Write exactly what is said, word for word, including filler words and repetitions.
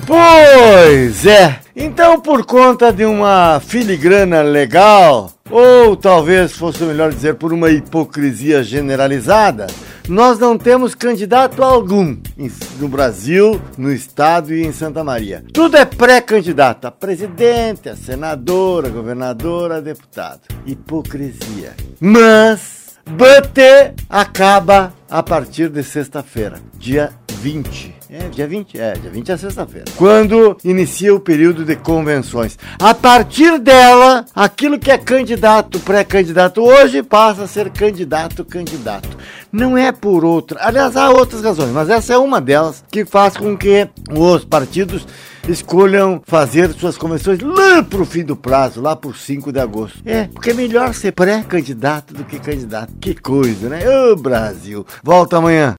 Pois é, então por conta de uma filigrana legal, ou talvez fosse melhor dizer por uma hipocrisia generalizada, nós não temos candidato algum no Brasil, no estado e em Santa Maria. Tudo é pré-candidato a presidente, a senadora, a governadora, a deputado. Hipocrisia. Mas B T acaba a partir de sexta-feira, dia vinte. É, dia vinte? É, dia vinte é sexta-feira. Quando inicia o período de convenções. A partir dela, aquilo que é candidato, pré-candidato hoje, passa a ser candidato-candidato. Não é por outra. Aliás, há outras razões, mas essa é uma delas que faz com que os partidos escolham fazer suas convenções lá pro fim do prazo, lá por cinco de agosto. É, porque é melhor ser pré-candidato do que candidato. Que coisa, né? Ô, Brasil. Volta amanhã.